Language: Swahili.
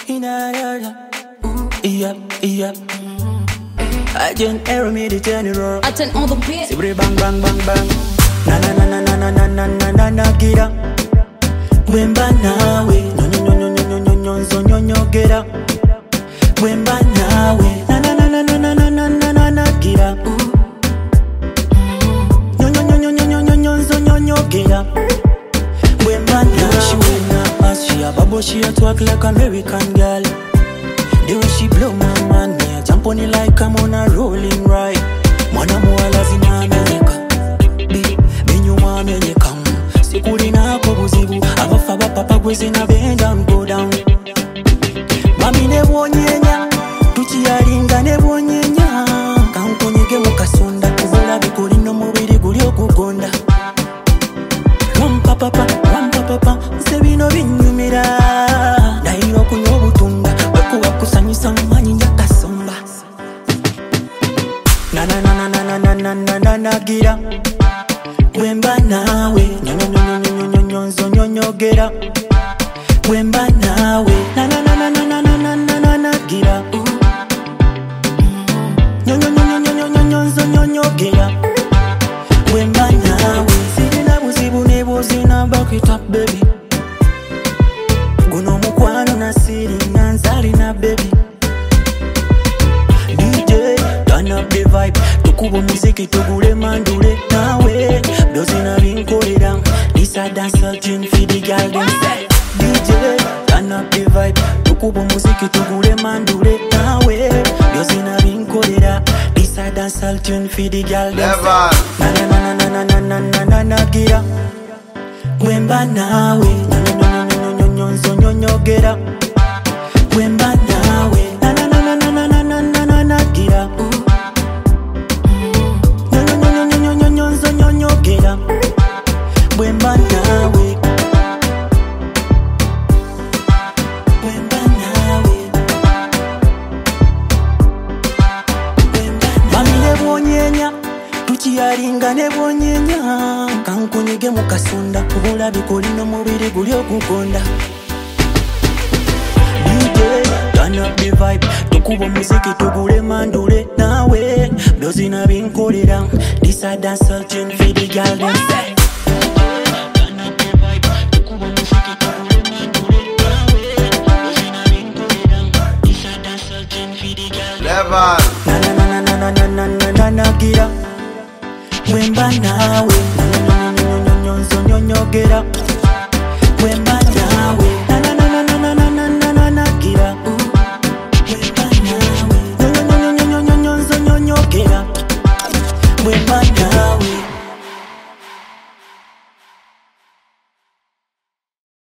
Yep. I just error me the general. I turn all the beat. Sibri bang bang bang bang. Na na na na na na na na na na get up. Wemba nawe. No no no no no no no no no no get up. Wemba nawe. Na na na na na na na na na na get up. No no no no no no no no no no get up. Wemba nawe. She wanna ask, she a bubble, she a talk like American girl. The way she blow my man, me a jump on it like I'm on a rolling ride. Mwana muwala zina amenyeka, binyuma amenyeka. Sikuli na kubuzibu, abafaba papa gwezina bend down, go down. Mami ne wonyenya, tuchiyalinga ne wonyenya. Kankonyege mukasonda, kubola bikoli no mubiri guli okugonda. Rampa papa, nsebino binyumira. Nairo kunyo butunga. Kusanyisa mwanyi nyakasomba. Na na na na na na na na na na gira. Wemba nawe. No no no no no no no no no gira. Wemba nawe. Na na na na na na na na na na gira. No no no no no no no no no gira. Wemba nawe. Sirina buzibu nebo zina back it up baby. Guno mukwano na siri nanzali na baby. DJ turn up the vibe, tukubo muziki tugule mandule nawe. Dozina binkolera, this a dancehall tune for the girl them. DJ turn up the vibe, tukubo muziki tugule mandule nawe. Dozina binkolera, this a dancehall tune for the girl them. Na na na na na na na na na na gira. Wemba nawe. Nyonyo get up. Wemba nawe. Na na na na na na na na na na get up. Nyonyo get up. Wemba nawe. Wemba nawe. Mami ne wonyenya, tuchiyalinga ne wonyenya. Kankonyege mukasonda, kubola bikoli no mubiri guli okugonda. Turn up the vibe, tukubo muziki tugule mandule nawe. Dozina binkolera, this a dancehall tune for the girl them. Turn up the vibe, tukubo muziki tugule mandule nawe. Dozina binkolera, this a dancehall tune for the girl them. Na na na na na na na na na gira. Wemba nawe. No no no no no no no get up.